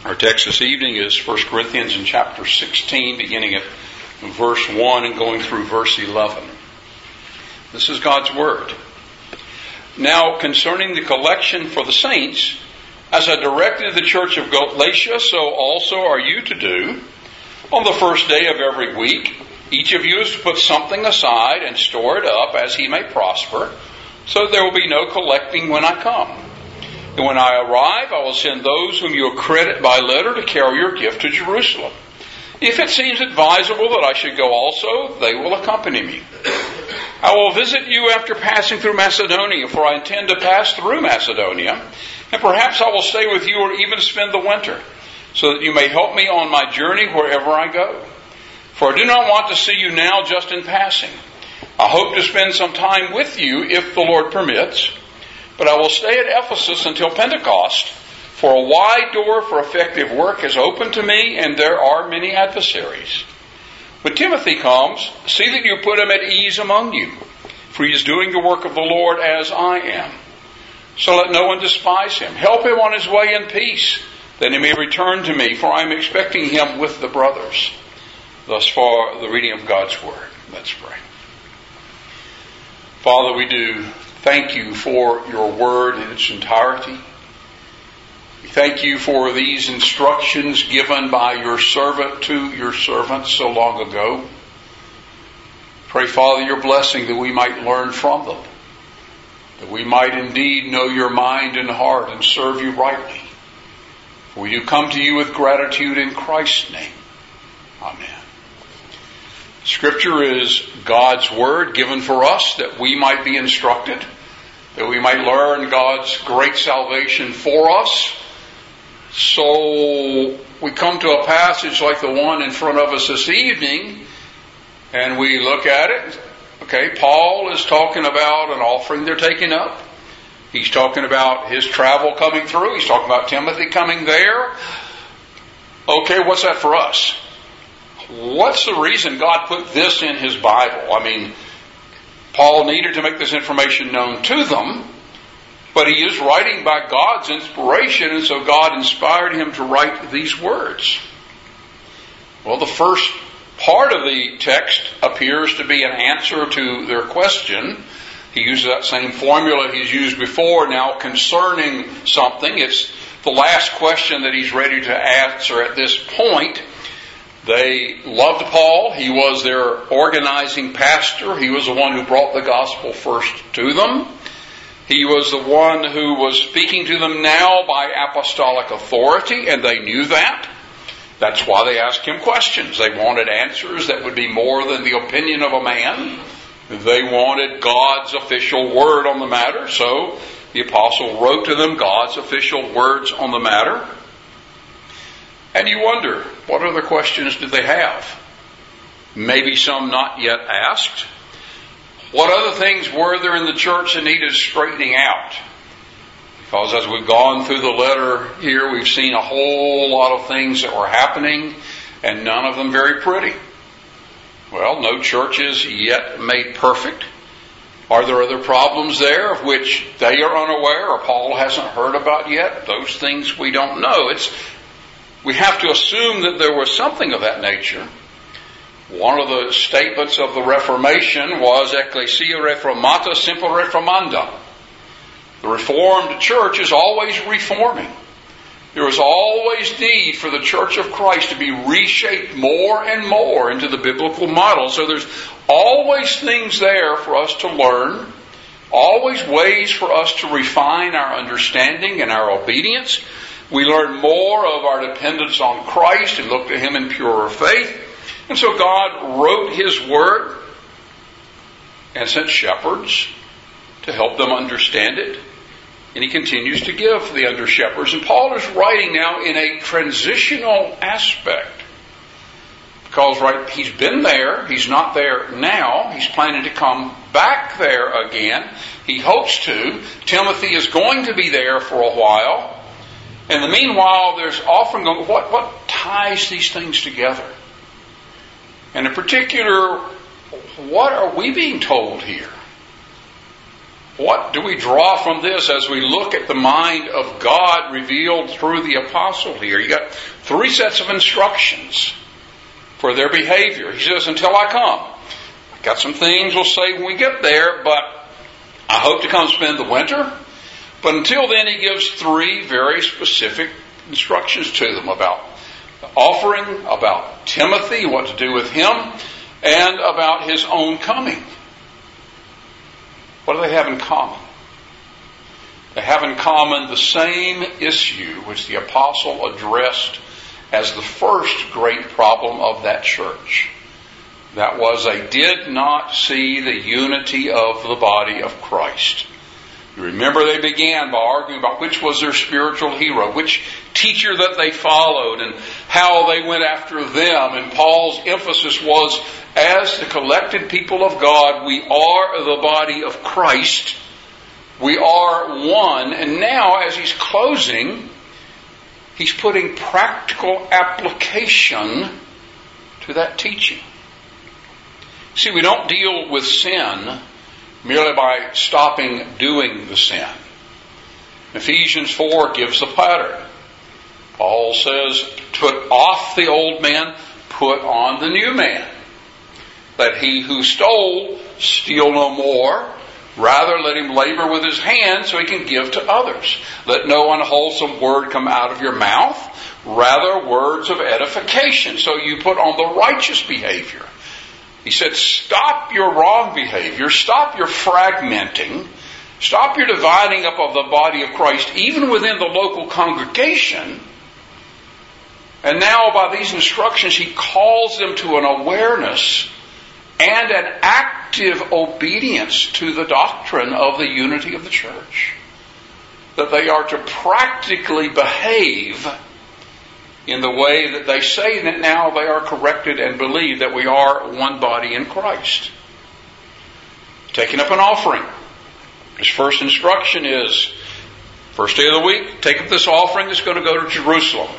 Our text this evening is 1 Corinthians in chapter 16, beginning at verse 1 and going through verse 11. This is God's Word. Now, concerning the collection for the saints, as I directed the church of Galatia, so also are you to do. On the first day of every week, each of you is to put something aside and store it up as he may prosper, so that there will be no collecting when I come. And when I arrive, I will send those whom you accredit by letter to carry your gift to Jerusalem. If it seems advisable that I should go also, they will accompany me. I will visit you after passing through Macedonia, for I intend to pass through Macedonia, and perhaps I will stay with you or even spend the winter, so that you may help me on my journey wherever I go. For I do not want to see you now just in passing. I hope to spend some time with you if the Lord permits. But I will stay at Ephesus until Pentecost, for a wide door for effective work is open to me, and there are many adversaries. When Timothy comes, see that you put him at ease among you, for he is doing the work of the Lord as I am. So let no one despise him. Help him on his way in peace, that he may return to me, for I am expecting him with the brothers. Thus far, the reading of God's Word. Let's pray. Father, we do thank you for your Word in its entirety. We thank you for these instructions given by your servant to your servant so long ago. Pray, Father, your blessing that we might learn from them, that we might indeed know your mind and heart and serve you rightly. For we do come to you with gratitude in Christ's name. Amen. Scripture is God's Word given for us that we might be instructed, that we might learn God's great salvation for us. So we come to a passage like the one in front of us this evening, and we look at it. Okay, Paul is talking about an offering they're taking up. He's talking about his travel coming through. He's talking about Timothy coming there. Okay, what's that for us? What's the reason God put this in his Bible? I mean, Paul needed to make this information known to them, but he is writing by God's inspiration, and so God inspired him to write these words. Well, the first part of the text appears to be an answer to their question. He uses that same formula he's used before now concerning something. It's the last question that he's ready to answer at this point. They loved Paul. He was their organizing pastor. He was the one who brought the gospel first to them. He was the one who was speaking to them now by apostolic authority, and they knew that. That's why they asked him questions. They wanted answers that would be more than the opinion of a man. They wanted God's official word on the matter, so the apostle wrote to them God's official words on the matter. And you wonder, what other questions do they have? Maybe some not yet asked. What other things were there in the church that needed straightening out? Because as we've gone through the letter here, we've seen a whole lot of things that were happening, and none of them very pretty. Well, no church is yet made perfect. Are there other problems there of which they are unaware or Paul hasn't heard about yet? Those things we don't know. We have to assume that there was something of that nature. One of the statements of the Reformation was Ecclesia Reformata Semper Reformanda. The Reformed Church is always reforming. There is always need for the Church of Christ to be reshaped more and more into the biblical model. So there's always things there for us to learn, always ways for us to refine our understanding and our obedience. We learn more of our dependence on Christ and look to Him in purer faith. And so God wrote His Word and sent shepherds to help them understand it. And He continues to give the under-shepherds. And Paul is writing now in a transitional aspect. Because, right, he's been there. He's not there now. He's planning to come back there again. He hopes to. Timothy is going to be there for a while. In the meanwhile, there's often going, what ties these things together? And in particular, what are we being told here? What do we draw from this as we look at the mind of God revealed through the apostle here? You got 3 sets of instructions for their behavior. He says, until I come. I got some things we'll say when we get there, but I hope to come spend the winter. But until then, he gives 3 very specific instructions to them about the offering, about Timothy, what to do with him, and about his own coming. What do they have in common? They have in common the same issue which the apostle addressed as the first great problem of that church. That was, they did not see the unity of the body of Christ. You remember they began by arguing about which was their spiritual hero, which teacher that they followed, and how they went after them. And Paul's emphasis was, as the collected people of God, we are the body of Christ. We are one. And now, as he's closing, he's putting practical application to that teaching. See, we don't deal with sin merely by stopping doing the sin. Ephesians 4 gives the pattern. Paul says, put off the old man, put on the new man. Let he who stole steal no more. Rather, let him labor with his hands so he can give to others. Let no unwholesome word come out of your mouth. Rather, words of edification. So you put on the righteous behavior. He said, stop your wrong behavior. Stop your fragmenting. Stop your dividing up of the body of Christ, even within the local congregation. And now, by these instructions, he calls them to an awareness and an active obedience to the doctrine of the unity of the church. That they are to practically behave in the way that they say that now they are corrected and believe that we are one body in Christ. Taking up an offering. His first instruction is, first day of the week, take up this offering that's going to go to Jerusalem.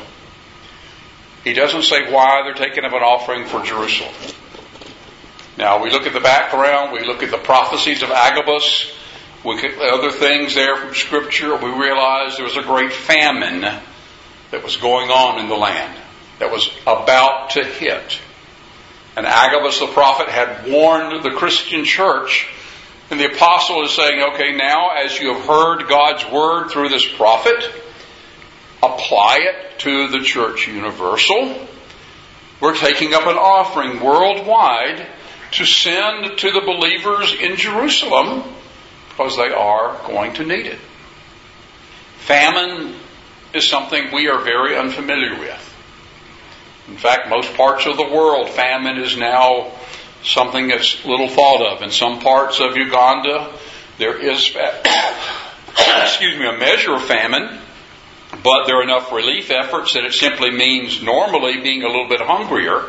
He doesn't say why they're taking up an offering for Jerusalem. Now, we look at the background, we look at the prophecies of Agabus, we look at other things there from Scripture, we realize there was a great famine that was going on in the land, that was about to hit. And Agabus the prophet had warned the Christian church, and the apostle is saying, okay, now as you have heard God's word through this prophet, apply it to the church universal. We're taking up an offering worldwide to send to the believers in Jerusalem because they are going to need it. Famine is something we are very unfamiliar with. In fact, most parts of the world, famine is now something that's little thought of. In some parts of Uganda, there is a measure of famine, but there are enough relief efforts that it simply means normally being a little bit hungrier.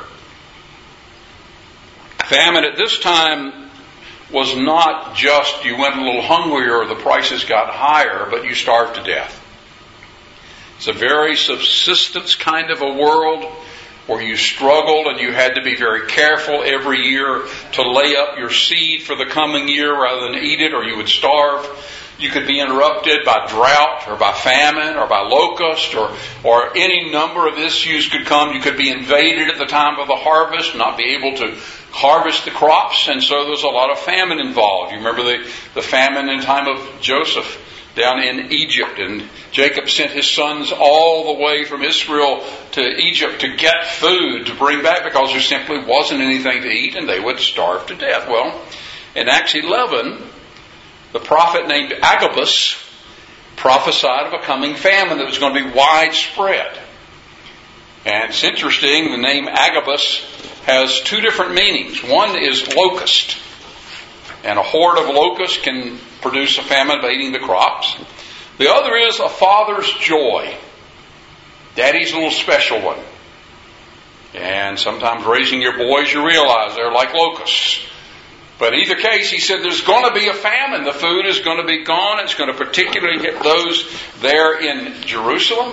Famine at this time was not just you went a little hungrier or the prices got higher, but you starved to death. It's a very subsistence kind of a world where you struggled and you had to be very careful every year to lay up your seed for the coming year rather than eat it or you would starve. You could be interrupted by drought or by famine or by locust or any number of issues could come. You could be invaded at the time of the harvest, not be able to harvest the crops, and so there's a lot of famine involved. You remember the famine in time of Joseph down in Egypt, and Jacob sent his sons all the way from Israel to Egypt to get food to bring back because there simply wasn't anything to eat and they would starve to death. Well, in Acts 11, the prophet named Agabus prophesied of a coming famine that was going to be widespread. And it's interesting, the name Agabus has two different meanings. One is locust. And a horde of locusts can produce a famine of eating the crops. The other is a father's joy. Daddy's little special one. And sometimes raising your boys, you realize they're like locusts. But in either case, he said there's going to be a famine. The food is going to be gone. It's going to particularly hit those there in Jerusalem.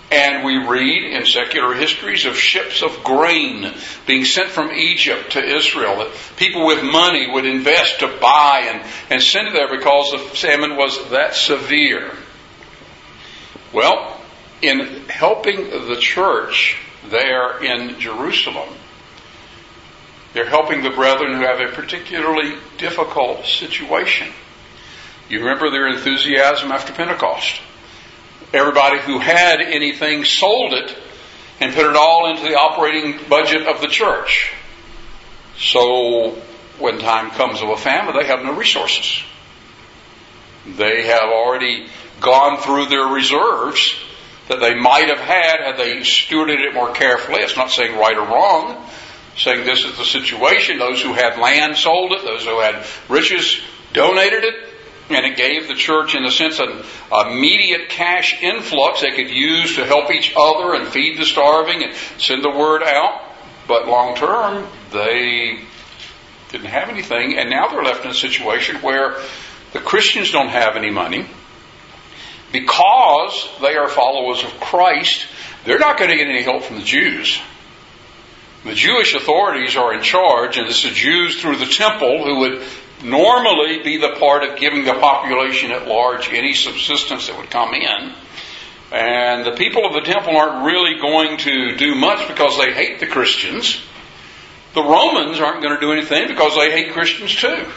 And we read in secular histories of ships of grain being sent from Egypt to Israel that people with money would invest to buy and send it there because the famine was that severe. Well, in helping the church there in Jerusalem, they're helping the brethren who have a particularly difficult situation. You remember their enthusiasm after Pentecost. Everybody who had anything sold it and put it all into the operating budget of the church. So when time comes of a famine, they have no resources. They have already gone through their reserves that they might have had they stewarded it more carefully. It's not saying right or wrong, saying this is the situation. Those who had land sold it. Those who had riches donated it. And it gave the church, in a sense, an immediate cash influx they could use to help each other and feed the starving and send the word out. But long term, they didn't have anything. And now they're left in a situation where the Christians don't have any money. Because they are followers of Christ, they're not going to get any help from the Jews. The Jewish authorities are in charge, and it's the Jews through the temple who would normally be the part of giving the population at large any subsistence that would come in. And the people of the temple aren't really going to do much because they hate the Christians. The Romans aren't going to do anything because they hate Christians too.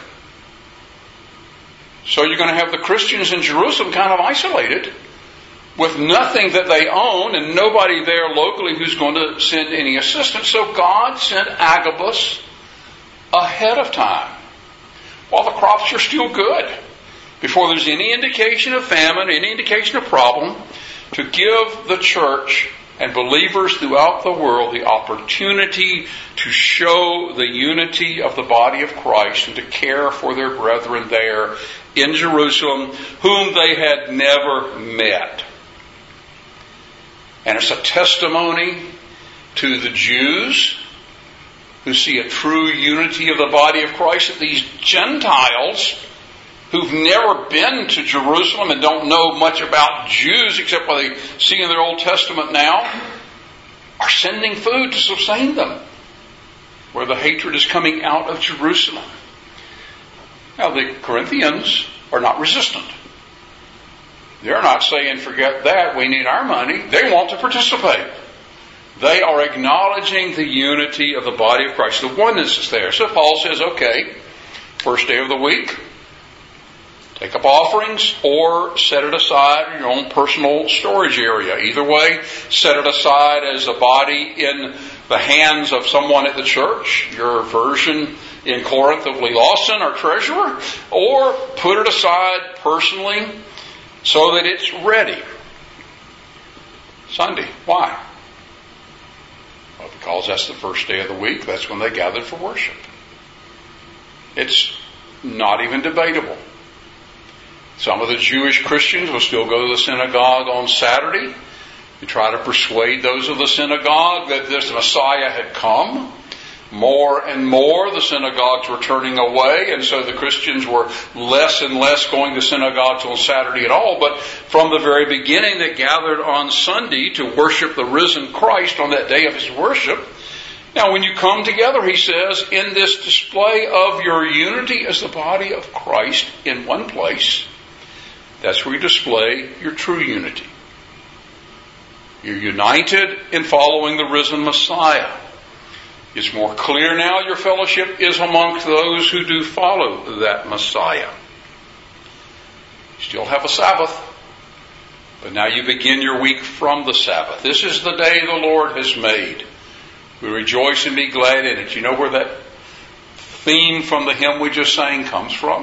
So you're going to have the Christians in Jerusalem kind of isolated with nothing that they own and nobody there locally who's going to send any assistance. So God sent Agabus ahead of time, while the crops are still good, before there's any indication of famine, any indication of problem, to give the church and believers throughout the world the opportunity to show the unity of the body of Christ and to care for their brethren there in Jerusalem, whom they had never met. And it's a testimony to the Jews who see a true unity of the body of Christ, that these Gentiles who've never been to Jerusalem and don't know much about Jews except what they see in their Old Testament now, are sending food to sustain them, where the hatred is coming out of Jerusalem. Now the Corinthians are not resistant. They're not saying, forget that, we need our money. They want to participate. They are acknowledging the unity of the body of Christ. The oneness is there. So Paul says, okay, first day of the week, take up offerings or set it aside in your own personal storage area. Either way, set it aside as a body in the hands of someone at the church, your version in Corinth of Lee Lawson, our treasurer, or put it aside personally so that it's ready. Sunday. Why? Well, because that's the first day of the week. That's when they gathered for worship. It's not even debatable. Some of the Jewish Christians will still go to the synagogue on Saturday and try to persuade those of the synagogue that this Messiah had come. More and more the synagogues were turning away, and so the Christians were less and less going to synagogues on Saturday at all. But from the very beginning, they gathered on Sunday to worship the risen Christ on that day of His worship. Now, when you come together, he says, in this display of your unity as the body of Christ in one place, that's where you display your true unity. You're united in following the risen Messiah. It's more clear now your fellowship is amongst those who do follow that Messiah. You still have a Sabbath, but now you begin your week from the Sabbath. This is the day the Lord has made. We rejoice and be glad in it. You know where that theme from the hymn we just sang comes from?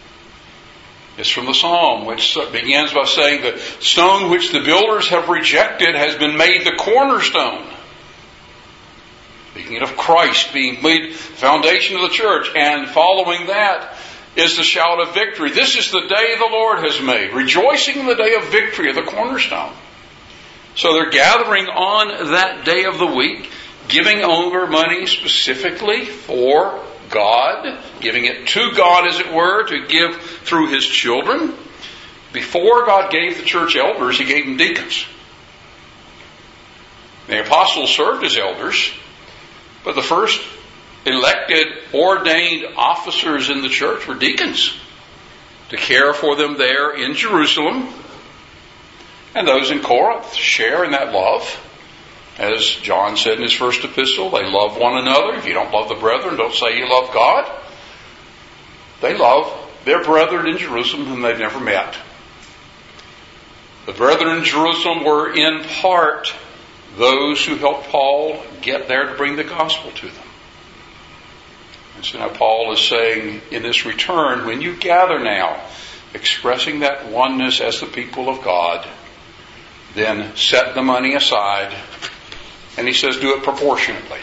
It's from the Psalm, which begins by saying, the stone which the builders have rejected has been made the cornerstone. Speaking of Christ being made the foundation of the church, and following that is the shout of victory. This is the day the Lord has made, rejoicing in the day of victory of the cornerstone. So they're gathering on that day of the week, giving over money specifically for God, giving it to God, as it were, to give through His children. Before God gave the church elders, He gave them deacons. The apostles served as elders, but the first elected, ordained officers in the church were deacons to care for them there in Jerusalem. And those in Corinth share in that love. As John said in his first epistle, they love one another. If you don't love the brethren, don't say you love God. They love their brethren in Jerusalem whom they've never met. The brethren in Jerusalem were in part those who helped Paul get there to bring the gospel to them. And so now Paul is saying in this return, when you gather now, expressing that oneness as the people of God, then set the money aside. And he says do it proportionately.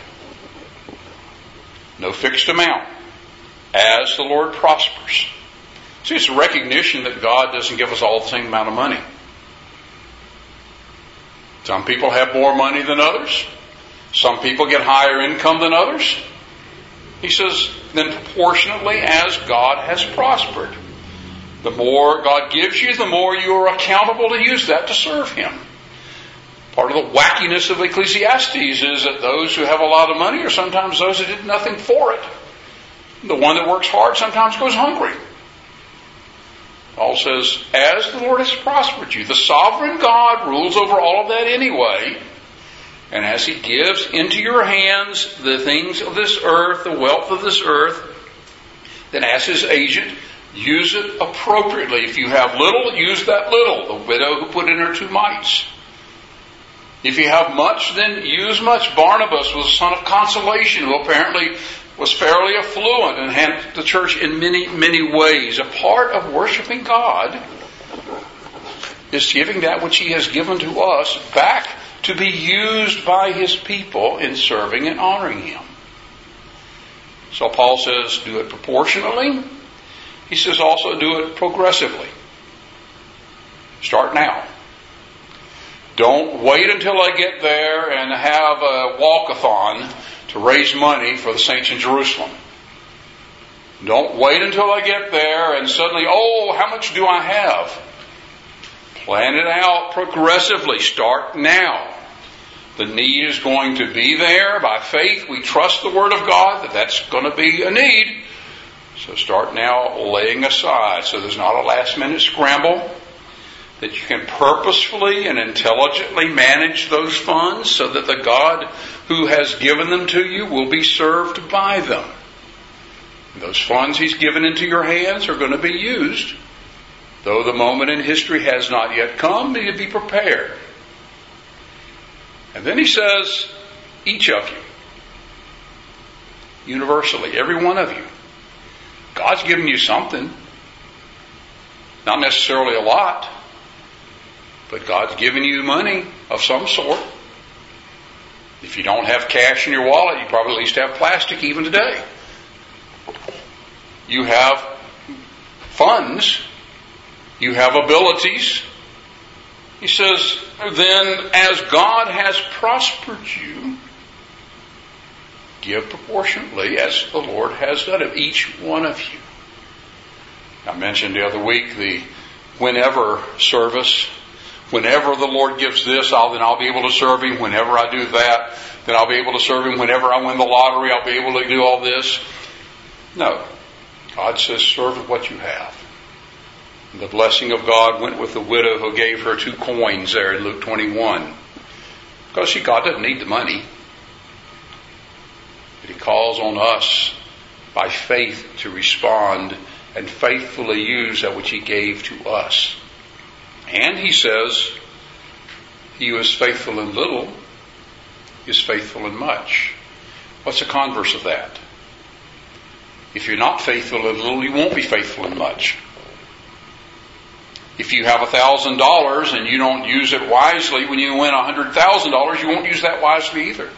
No fixed amount. As the Lord prospers. See, it's a recognition that God doesn't give us all the same amount of money. Some people have more money than others. Some people get higher income than others. He says, then proportionately as God has prospered. The more God gives you, the more you are accountable to use that to serve Him. Part of the wackiness of Ecclesiastes is that those who have a lot of money are sometimes those who did nothing for it. The one that works hard sometimes goes hungry. Paul says, as the Lord has prospered you, the sovereign God rules over all of that anyway. And as He gives into your hands the things of this earth, the wealth of this earth, then as His agent, use it appropriately. If you have little, use that little. The widow who put in her 2 mites. If you have much, then use much. Barnabas was a son of consolation who apparently was fairly affluent and had the church in many, many ways. A part of worshiping God is giving that which He has given to us back to be used by His people in serving and honoring Him. So Paul says, do it proportionally. He says also do it progressively. Start now. Don't wait until I get there and have a walkathon to raise money for the saints in Jerusalem. Don't wait until I get there and suddenly, how much do I have? Plan it out progressively. Start now. The need is going to be there. By faith, we trust the Word of God that that's going to be a need. So start now laying aside so there's not a last-minute scramble. That you can purposefully and intelligently manage those funds so that the God who has given them to you will be served by them. Those funds He's given into your hands are going to be used. Though the moment in history has not yet come, you be prepared. And then He says, each of you, universally, every one of you, God's given you something. Not necessarily a lot. But God's given you money of some sort. If you don't have cash in your wallet, you probably at least have plastic even today. You have funds. You have abilities. He says, then as God has prospered you, give proportionately as the Lord has done of each one of you. I mentioned the other week the whenever service. Whenever the Lord gives this, then I'll be able to serve Him. Whenever I do that, then I'll be able to serve Him. Whenever I win the lottery, I'll be able to do all this. No. God says, serve with what you have. And the blessing of God went with the widow who gave her 2 coins there in Luke 21. Because God doesn't need the money. But He calls on us by faith to respond and faithfully use that which He gave to us. And He says, he who is faithful in little is faithful in much. What's the converse of that? If you're not faithful in little, you won't be faithful in much. If you have $1,000 and you don't use it wisely, when you win $100,000, you won't use that wisely either.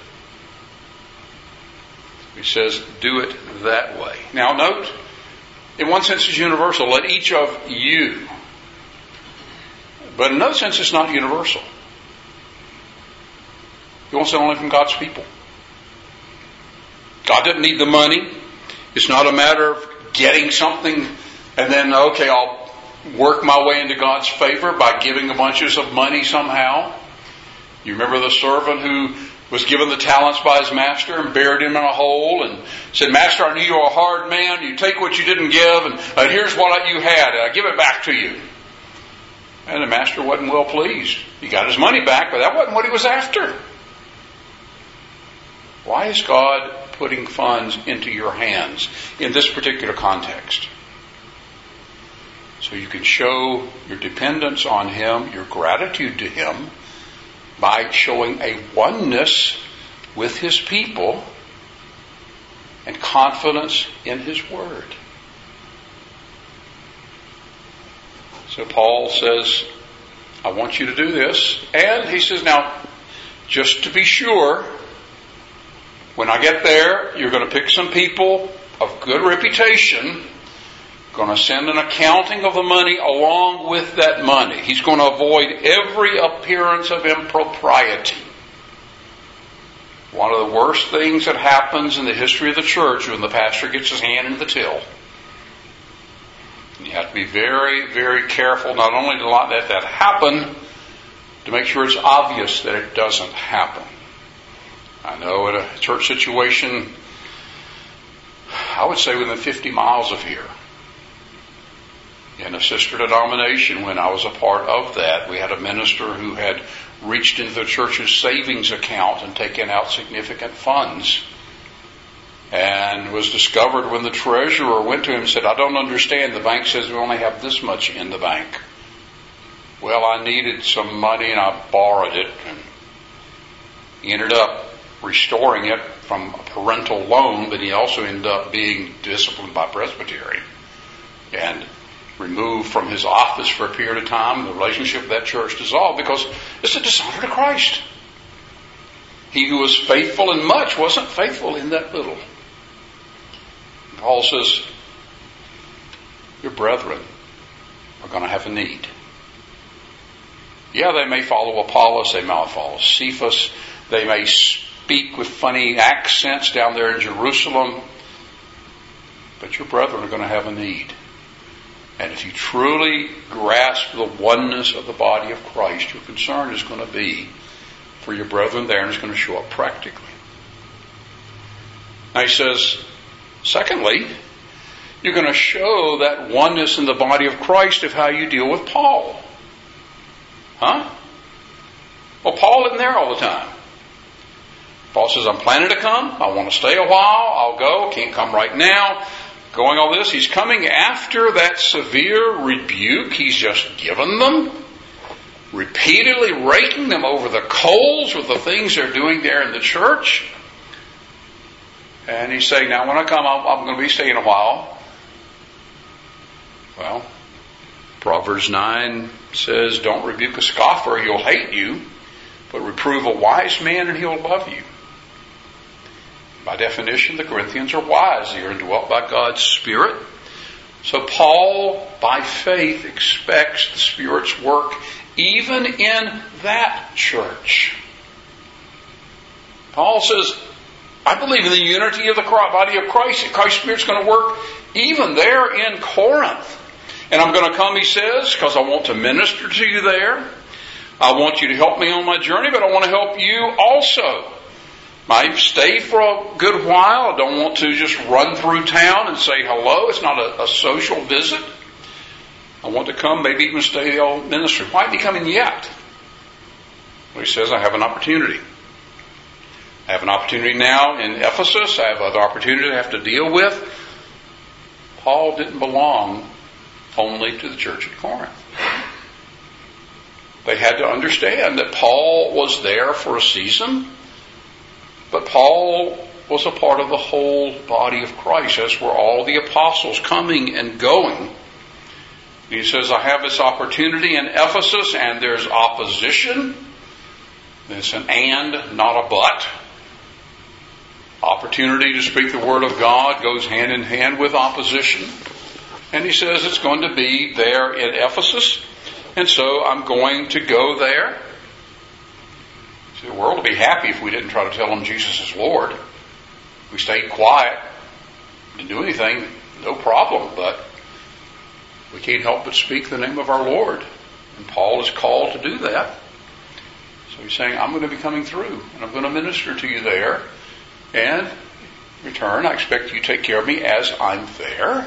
He says, do it that way. Now note, in one sense it's universal. Let each of you. But in another sense, it's not universal. He wants it only from God's people. God doesn't need the money. It's not a matter of getting something and then, I'll work my way into God's favor by giving a bunch of money somehow. You remember the servant who was given the talents by his master and buried him in a hole and said, Master, I knew you were a hard man. You take what you didn't give, and here's what you had. I give it back to you. And the master wasn't well pleased. He got his money back, but that wasn't what he was after. Why is God putting funds into your hands in this particular context? So you can show your dependence on Him, your gratitude to Him, by showing a oneness with His people and confidence in His Word. So Paul says, I want you to do this. And he says, now, just to be sure, when I get there, you're going to pick some people of good reputation, going to send an accounting of the money along with that money. He's going to avoid every appearance of impropriety. One of the worst things that happens in the history of the church is when the pastor gets his hand in the till. You have to be very, very careful not only to not let that happen, to make sure it's obvious that it doesn't happen. I know in a church situation, I would say within 50 miles of here, in a sister denomination, when I was a part of that, we had a minister who had reached into the church's savings account and taken out significant funds. And was discovered when the treasurer went to him and said, I don't understand. The bank says we only have this much in the bank. Well, I needed some money and I borrowed it. And he ended up restoring it from a parental loan, but he also ended up being disciplined by Presbytery and removed from his office for a period of time. The relationship with that church dissolved because it's a dishonor to Christ. He who was faithful in much wasn't faithful in that little. Paul says, your brethren are going to have a need. Yeah, they may follow Apollos, they may follow Cephas, they may speak with funny accents down there in Jerusalem, but your brethren are going to have a need. And if you truly grasp the oneness of the body of Christ, your concern is going to be for your brethren there, and it's going to show up practically. Now he says, secondly, you're going to show that oneness in the body of Christ of how you deal with Paul. Huh? Well, Paul isn't there all the time. Paul says, I'm planning to come. I want to stay a while. I'll go. Can't come right now. Going all this. He's coming after that severe rebuke he's just given them. Repeatedly raking them over the coals with the things they're doing there in the church. And he's saying, now when I come, I'm going to be staying a while. Well, Proverbs 9 says, don't rebuke a scoffer, he'll hate you, but reprove a wise man and he'll love you. By definition, the Corinthians are wise. They are indwelt by God's Spirit. So Paul, by faith, expects the Spirit's work even in that church. Paul says, I believe in the unity of the body of Christ, that Christ's Spirit's going to work even there in Corinth. And I'm going to come, he says, because I want to minister to you there. I want you to help me on my journey, but I want to help you also. I stay for a good while. I don't want to just run through town and say hello. It's not a social visit. I want to come, maybe even stay the old ministry. Why be coming yet? Well, he says, I have an opportunity. I have an opportunity now in Ephesus. I have other opportunities I have to deal with. Paul didn't belong only to the church at Corinth. They had to understand that Paul was there for a season, but Paul was a part of the whole body of Christ, as were all the apostles coming and going. He says, I have this opportunity in Ephesus, and there's opposition. It's an and, not a but. Opportunity to speak the word of God goes hand in hand with opposition. And he says it's going to be there in Ephesus. And so I'm going to go there. See, the world would be happy if we didn't try to tell them Jesus is Lord. If we stayed quiet, didn't do anything, no problem. But we can't help but speak the name of our Lord. And Paul is called to do that. So So he's saying, I'm going to be coming through, and I'm going to minister to you there. And in return, I expect you to take care of me as I'm there.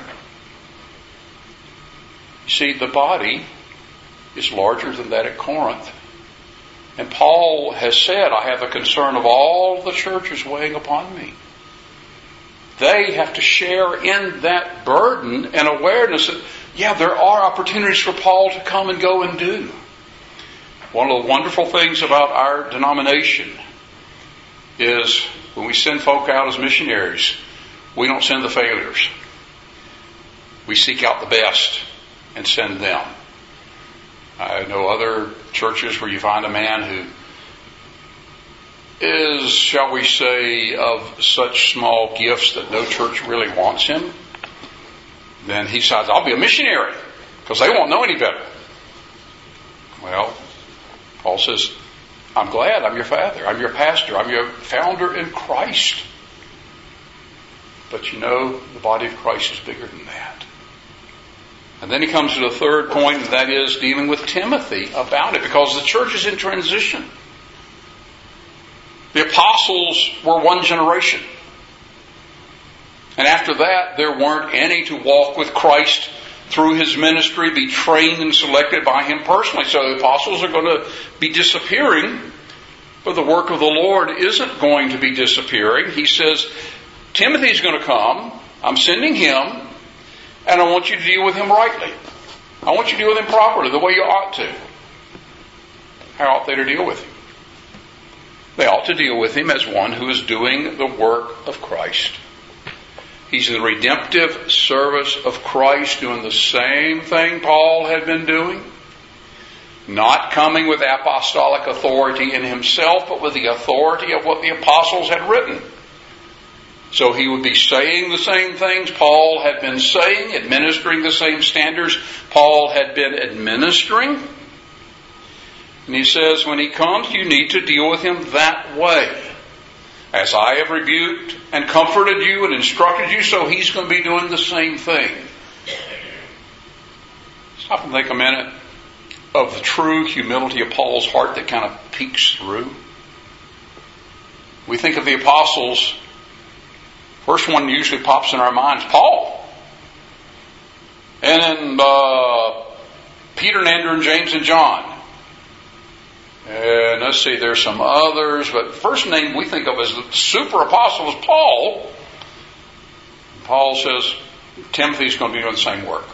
You see, the body is larger than that at Corinth. And Paul has said, I have a concern of all the churches weighing upon me. They have to share in that burden and awareness that, there are opportunities for Paul to come and go and do. One of the wonderful things about our denomination is when we send folk out as missionaries, we don't send the failures. We seek out the best and send them. I know other churches where you find a man who is, shall we say, of such small gifts that no church really wants him. Then he decides, I'll be a missionary because they won't know any better. Well, Paul says, I'm glad I'm your father, I'm your pastor, I'm your founder in Christ. But the body of Christ is bigger than that. And then he comes to the third point, and that is dealing with Timothy about it, because the church is in transition. The apostles were one generation. And after that, there weren't any to walk with Christ through his ministry, be trained and selected by him personally. So the apostles are going to be disappearing, but the work of the Lord isn't going to be disappearing. He says, Timothy's going to come. I'm sending him. And I want you to deal with him rightly. I want you to deal with him properly, the way you ought to. How ought they to deal with him? They ought to deal with him as one who is doing the work of Christ. He's in the redemptive service of Christ, doing the same thing Paul had been doing. Not coming with apostolic authority in himself, but with the authority of what the apostles had written. So he would be saying the same things Paul had been saying, administering the same standards Paul had been administering. And he says, when he comes, you need to deal with him that way. As I have rebuked and comforted you and instructed you, so he's going to be doing the same thing. Stop and think a minute of the true humility of Paul's heart that kind of peeks through. We think of the apostles. First one usually pops in our minds, Paul. And then Peter and Andrew and James and John. And let's see, there's some others, but the first name we think of as the super apostle is Paul. Paul says Timothy's going to be doing the same work.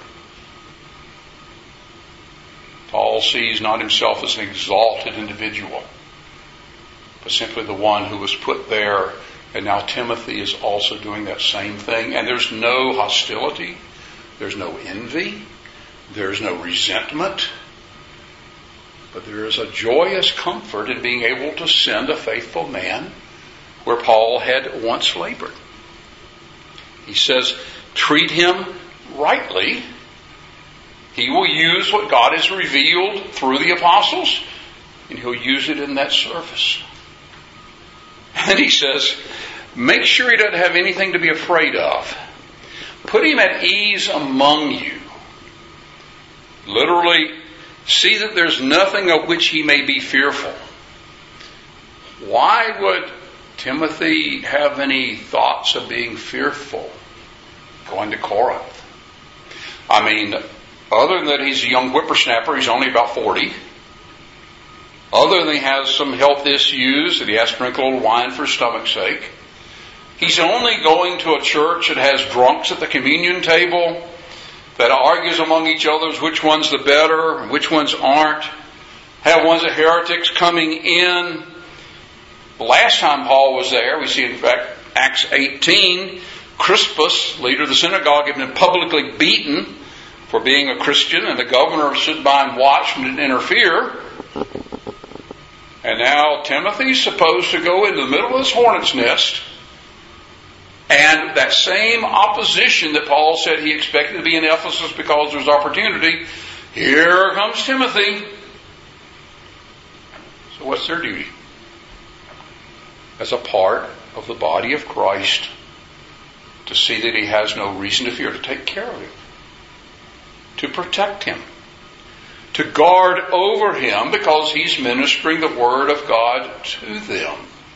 Paul sees not himself as an exalted individual, but simply the one who was put there. And now Timothy is also doing that same thing. And there's no hostility. There's no envy. There's no resentment. But there is a joyous comfort in being able to send a faithful man where Paul had once labored. He says, treat him rightly. He will use what God has revealed through the apostles, and he'll use it in that service. And he says, make sure he doesn't have anything to be afraid of. Put him at ease among you. Literally, see that there's nothing of which he may be fearful. Why would Timothy have any thoughts of being fearful going to Corinth? I mean, other than that he's a young whippersnapper, he's only about 40. Other than he has some health issues that he has to drink a little wine for his stomach's sake. He's only going to a church that has drunks at the communion table, that argues among each other which one's the better and which ones aren't. Have ones of heretics coming in. The last time Paul was there, we see in fact Acts 18, Crispus, leader of the synagogue, had been publicly beaten for being a Christian, and the governor stood by and watched and didn't interfere. And now Timothy's supposed to go into the middle of this hornet's nest, and that same opposition that Paul said he expected to be in Ephesus because there's opportunity, here comes Timothy. So what's their duty? As a part of the body of Christ, to see that he has no reason to fear, to take care of him, to protect him, to guard over him because he's ministering the Word of God to them.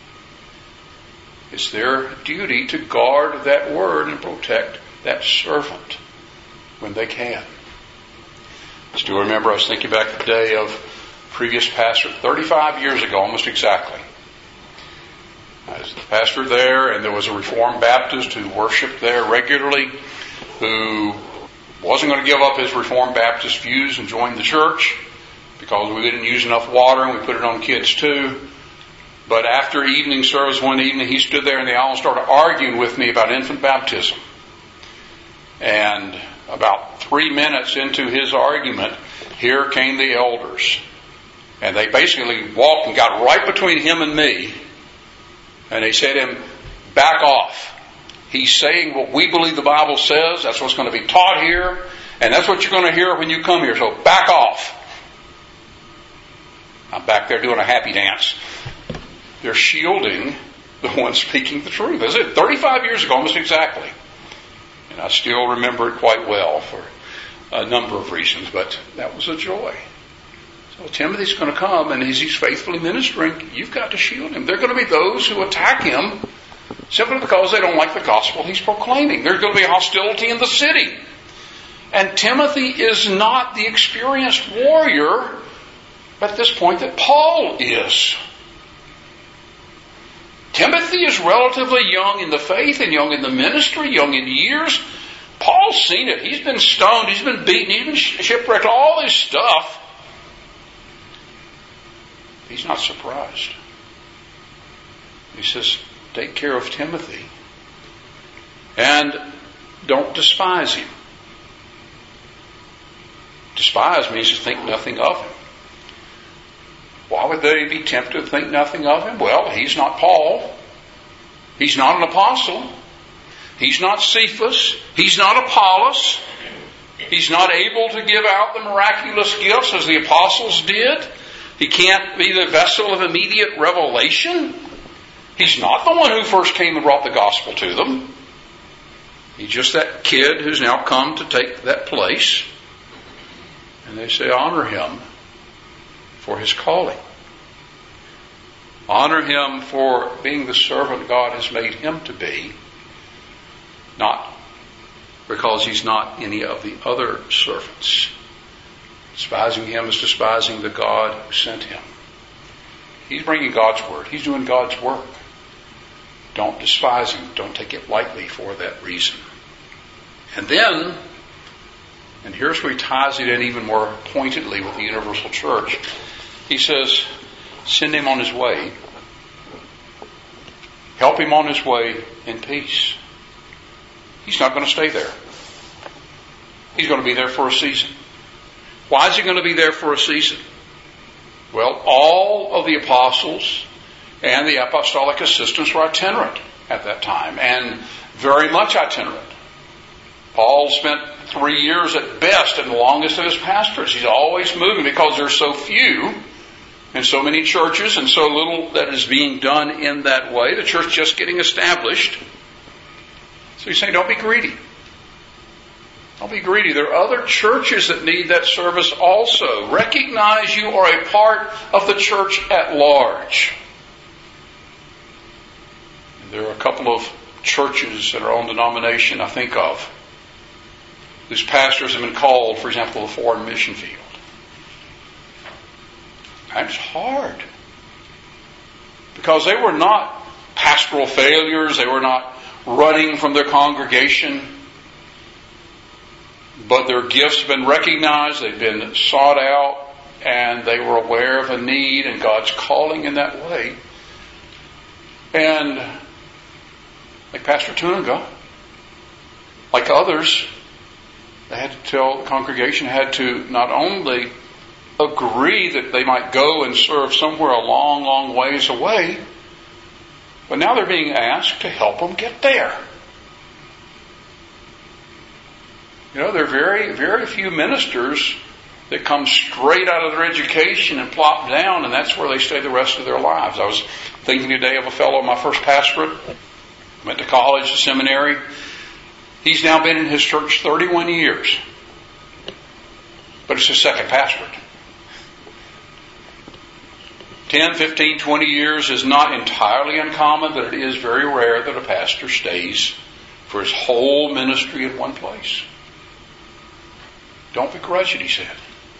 It's their duty to guard that Word and protect that servant when they can. I still remember, I was thinking back the day of previous pastor, 35 years ago, almost exactly. I was the pastor there, and there was a Reformed Baptist who worshiped there regularly, who wasn't going to give up his Reformed Baptist views and join the church because we didn't use enough water and we put it on kids too. But after evening service one evening, he stood there in the aisle and started arguing with me about infant baptism. And about 3 minutes into his argument, here came the elders. And they basically walked and got right between him and me. And they said to him, back off. He's saying what we believe the Bible says. That's what's going to be taught here. And that's what you're going to hear when you come here. So back off. I'm back there doing a happy dance. They're shielding the one speaking the truth. That's it. 35 years ago, almost exactly. And I still remember it quite well for a number of reasons. But that was a joy. So Timothy's going to come, and as he's faithfully ministering, you've got to shield him. There are going to be those who attack him simply because they don't like the gospel he's proclaiming. There's going to be hostility in the city. And Timothy is not the experienced warrior at this point that Paul is. Timothy is relatively young in the faith and young in the ministry, young in years. Paul's seen it. He's been stoned, he's been beaten, he's been shipwrecked, all this stuff. He's not surprised. He says, take care of Timothy. And don't despise him. Despise means to think nothing of him. Why would they be tempted to think nothing of him? Well, he's not Paul. He's not an apostle. He's not Cephas. He's not Apollos. He's not able to give out the miraculous gifts as the apostles did. He can't be the vessel of immediate revelation. He's not the one who first came and brought the gospel to them. He's just that kid who's now come to take that place. And they say, honor him for his calling. Honor him for being the servant God has made him to be, not because he's not any of the other servants. Despising him is despising the God who sent him. He's bringing God's word. He's doing God's work. Don't despise him. Don't take it lightly for that reason. And then, and here's where he ties it in even more pointedly with the universal church. He says, send him on his way. Help him on his way in peace. He's not going to stay there. He's going to be there for a season. Why is he going to be there for a season? Well, all of the apostles and the apostolic assistants were itinerant at that time, and very much itinerant. Paul spent 3 years at best in the longest of his pastorates. He's always moving because there's so few and so many churches and so little that is being done in that way. The church just getting established. So he's saying, don't be greedy. Don't be greedy. There are other churches that need that service also. Recognize you are a part of the church at large. And there are a couple of churches that are on denomination I think of, whose pastors have been called, for example, a foreign mission field. That's hard. Because they were not pastoral failures. They were not running from their congregation. But their gifts have been recognized. They've been sought out. And they were aware of a need and God's calling in that way. And like Pastor Tuninga, like others, they had to tell the congregation, had to not only agree that they might go and serve somewhere a long, long ways away, but now they're being asked to help them get there. You know, there are very, very few ministers that come straight out of their education and plop down, and that's where they stay the rest of their lives. I was thinking today of a fellow in my first pastorate, went to college, seminary. He's now been in his church 31 years. But it's his second pastorate. 10, 15, 20 years is not entirely uncommon, but it is very rare that a pastor stays for his whole ministry in one place. Don't begrudge it, he said.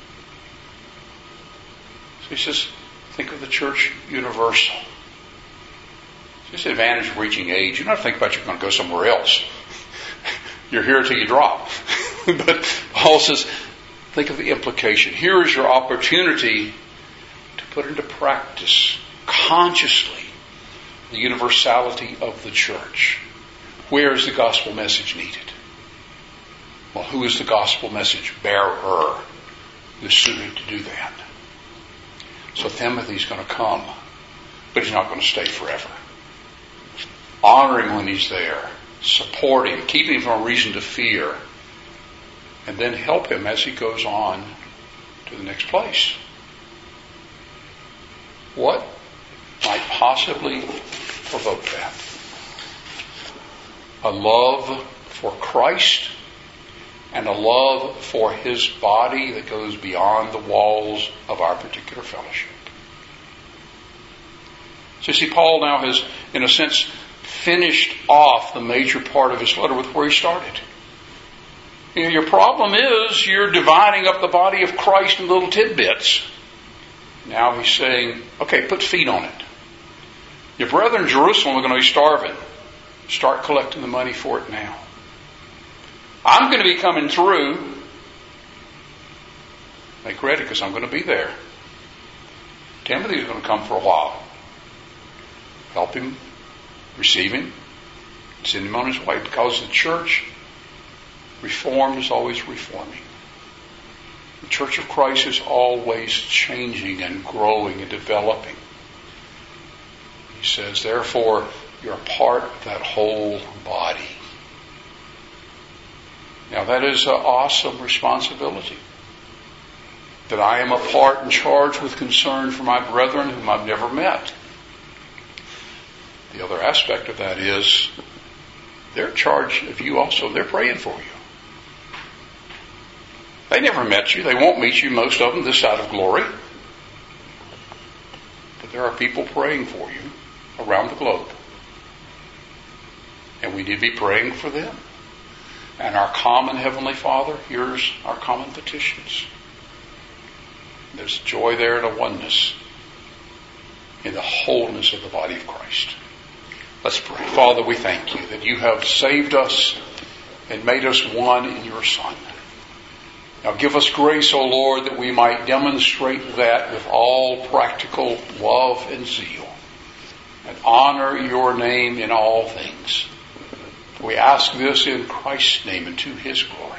So he says, think of the church universal. It's the advantage of reaching age. You don't have to think about you're going to go somewhere else. You're here till you drop. But Paul says, think of the implication. Here is your opportunity to put into practice consciously the universality of the church. Where is the gospel message needed? Well, who is the gospel message bearer who's suited to do that? So Timothy's going to come, but he's not going to stay forever. Honor him when he's there, support him, keep him from a reason to fear, and then help him as he goes on to the next place. What might possibly provoke that? A love for Christ and a love for his body that goes beyond the walls of our particular fellowship. So you see, Paul now has, in a sense, finished off the major part of his letter with where he started. You know, your problem is you're dividing up the body of Christ in little tidbits. Now he's saying, okay, put feet on it. Your brethren in Jerusalem are going to be starving. Start collecting the money for it now. I'm going to be coming through. Make ready because I'm going to be there. Timothy's going to come for a while. Help him, receive him, send him on his way, because the church reformed is always reforming. The Church of Christ is always changing and growing and developing. He says, therefore, you're a part of that whole body. Now that is an awesome responsibility. That I am a part and charged with concern for my brethren whom I've never met. The other aspect of that is they're in charge of you also. They're praying for you. They never met you. They won't meet you, most of them, this side of glory. But there are people praying for you around the globe. And we need to be praying for them. And our common Heavenly Father hears our common petitions. There's joy there and a oneness in the wholeness of the body of Christ. Let's pray. Father, we thank you that you have saved us and made us one in your Son. Now give us grace, O Lord, that we might demonstrate that with all practical love and zeal and honor your name in all things. We ask this in Christ's name and to his glory.